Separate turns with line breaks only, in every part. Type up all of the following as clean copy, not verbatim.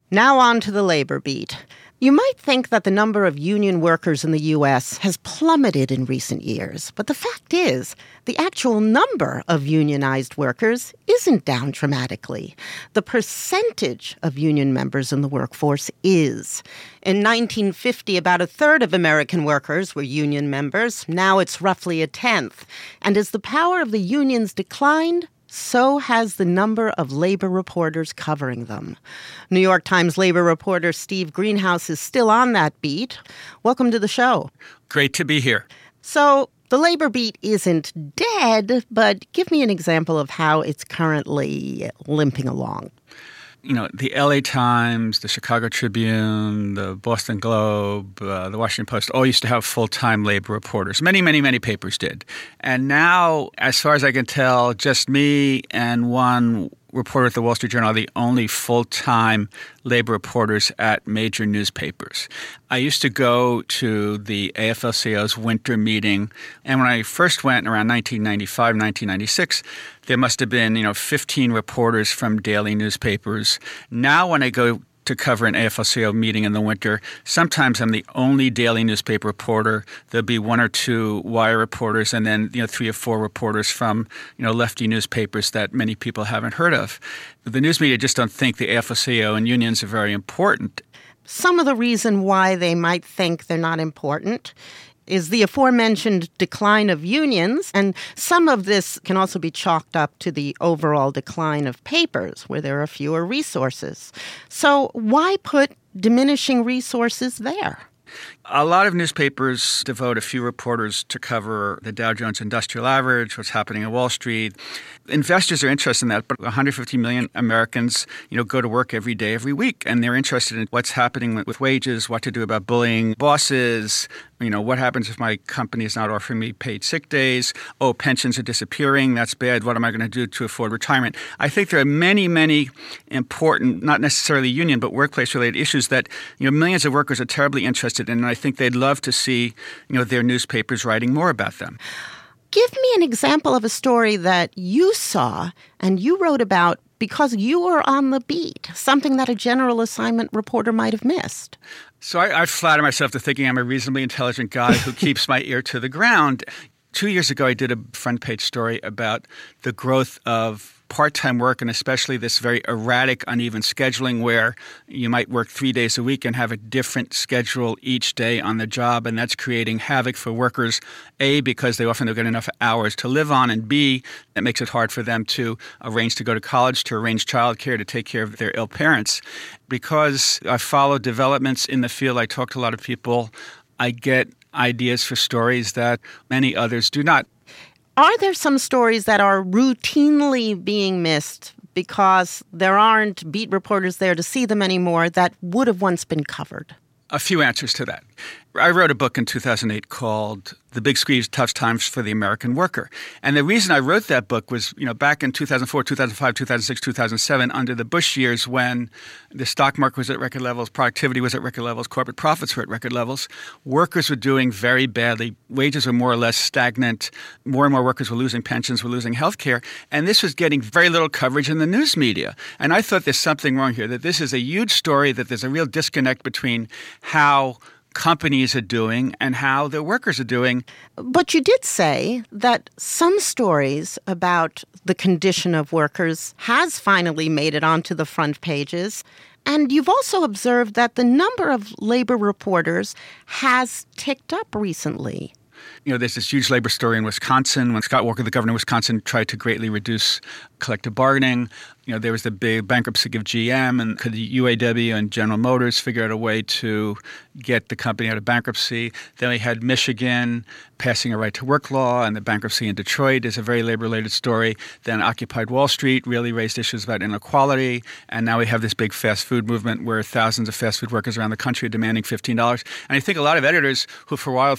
Now on to the labor beat. You might think that the number of union workers in the U.S. has plummeted in recent years, but the fact is, the actual number of unionized workers isn't down dramatically. The percentage of union members in the workforce is. In 1950, about a third of American workers were union members. Now it's roughly a tenth. And as the power of the unions declined, so has the number of labor reporters covering them. New York Times labor reporter Steve Greenhouse is still on that beat. Welcome to the show.
Great to be here.
So the labor beat isn't dead, but give me an example of how it's currently limping along.
You know, the LA Times, the Chicago Tribune, the Boston Globe, the Washington Post all used to have full-time labor reporters. Many papers did. And now, as far as I can tell, just me and one reporter at the Wall Street Journal are the only full-time labor reporters at major newspapers. I used to go to the AFL-CIO's winter meeting, and when I first went around 1995, 1996, there must have been, 15 reporters from daily newspapers. Now when I go to cover an AFL-CIO meeting in the winter, sometimes I'm the only daily newspaper reporter. There'll be one or two wire reporters and then, 3 or 4 reporters from, lefty newspapers that many people haven't heard of. The news media just don't think the AFL-CIO and unions are very important.
Some of the reason why they might think they're not important is the aforementioned decline of unions, and some of this can also be chalked up to the overall decline of papers, where there are fewer resources. So why put diminishing resources there?
A lot of newspapers devote a few reporters to cover the Dow Jones Industrial Average, what's happening at Wall Street. Investors are interested in that, but 150 million Americans, go to work every day, every week, and they're interested in what's happening with wages, what to do about bullying bosses, what happens if my company is not offering me paid sick days? Oh, pensions are disappearing. That's bad. What am I going to do to afford retirement? I think there are many important, not necessarily union, but workplace-related issues that, millions of workers are terribly interested in, and I think they'd love to see, their newspapers writing more about them.
Give me an example of a story that you saw and you wrote about because you were on the beat, something that a general assignment reporter might have missed.
So I flatter myself to thinking I'm a reasonably intelligent guy who keeps my ear to the ground. 2 years ago, I did a front page story about the growth of part-time work, and especially this very erratic, uneven scheduling where you might work 3 days a week and have a different schedule each day on the job, and that's creating havoc for workers, A, because they often don't get enough hours to live on, and B, that makes it hard for them to arrange to go to college, to arrange childcare, to take care of their ill parents. Because I follow developments in the field, I talk to a lot of people, I get ideas for stories that many others do not.
Are there some stories that are routinely being missed because there aren't beat reporters there to see them anymore that would have once been covered?
A few answers to that. I wrote a book in 2008 called The Big Squeeze, Tough Times for the American Worker. And the reason I wrote that book was, back in 2004, 2005, 2006, 2007, under the Bush years when the stock market was at record levels, productivity was at record levels, corporate profits were at record levels, workers were doing very badly. Wages were more or less stagnant. More and more workers were losing pensions, were losing health care. And this was getting very little coverage in the news media. And I thought there's something wrong here, that this is a huge story, that there's a real disconnect between how companies are doing and how their workers are doing.
But you did say that some stories about the condition of workers has finally made it onto the front pages. And you've also observed that the number of labor reporters has ticked up recently.
There's this huge labor story in Wisconsin when Scott Walker, the governor of Wisconsin, tried to greatly reduce collective bargaining. There was the big bankruptcy of GM, and could the UAW and General Motors figure out a way to get the company out of bankruptcy? Then we had Michigan passing a right-to-work law, and the bankruptcy in Detroit is a very labor-related story. Then Occupy Wall Street really raised issues about inequality, and now we have this big fast food movement where thousands of fast food workers around the country are demanding $15. And I think a lot of editors who for a while thought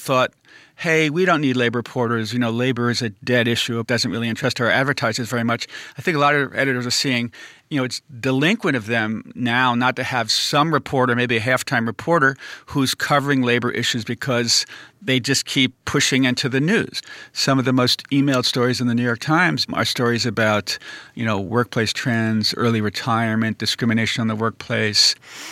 hey, we don't need labor reporters. Labor is a dead issue. It doesn't really interest our advertisers very much. I think a lot of editors are seeing, it's delinquent of them now not to have some reporter, maybe a half-time reporter, who's covering labor issues because they just keep pushing into the news. Some of the most emailed stories in the New York Times are stories about, workplace trends, early retirement, discrimination on the workplace.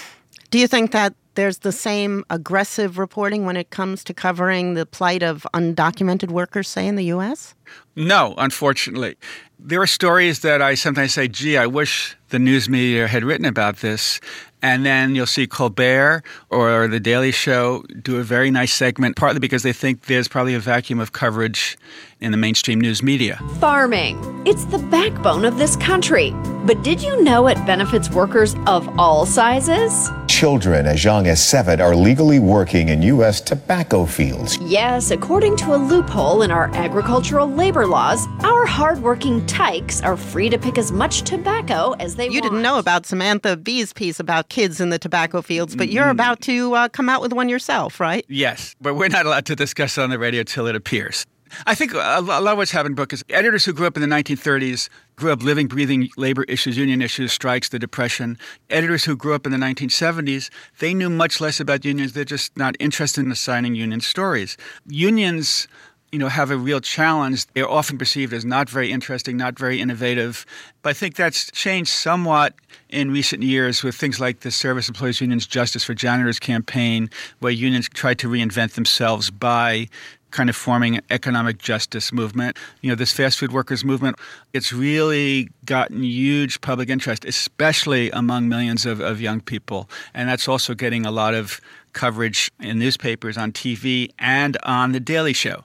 Do you think that there's the same aggressive reporting when it comes to covering the plight of undocumented workers, say, in the U.S.?
No, unfortunately. There are stories that I sometimes say, gee, I wish the news media had written about this. And then you'll see Colbert or The Daily Show do a very nice segment, partly because they think there's probably a vacuum of coverage in the mainstream news media.
Farming. It's the backbone of this country. But did you know it benefits workers of all sizes?
Children as young as 7 are legally working in U.S. tobacco fields.
Yes, according to a loophole in our agricultural labor laws, our hardworking tykes are free to pick as much tobacco as they want.
You didn't know about Samantha Bee's piece about kids in the tobacco fields, but you're about to come out with one yourself, right?
Yes, but we're not allowed to discuss it on the radio till it appears. I think a lot of what's happened in the book is editors who grew up in the 1930s grew up living, breathing labor issues, union issues, strikes, the Depression. Editors who grew up in the 1970s, they knew much less about unions. They're just not interested in assigning union stories. Unions, have a real challenge. They're often perceived as not very interesting, not very innovative. But I think that's changed somewhat in recent years with things like the Service Employees Union's Justice for Janitors campaign, where unions tried to reinvent themselves by kind of forming an economic justice movement. This fast food workers movement, it's really gotten huge public interest, especially among millions of young people. And that's also getting a lot of coverage in newspapers, on TV, and on The Daily Show.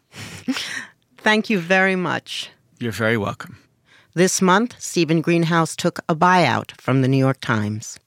Thank you very much.
You're very welcome.
This month, Stephen Greenhouse took a buyout from the New York Times.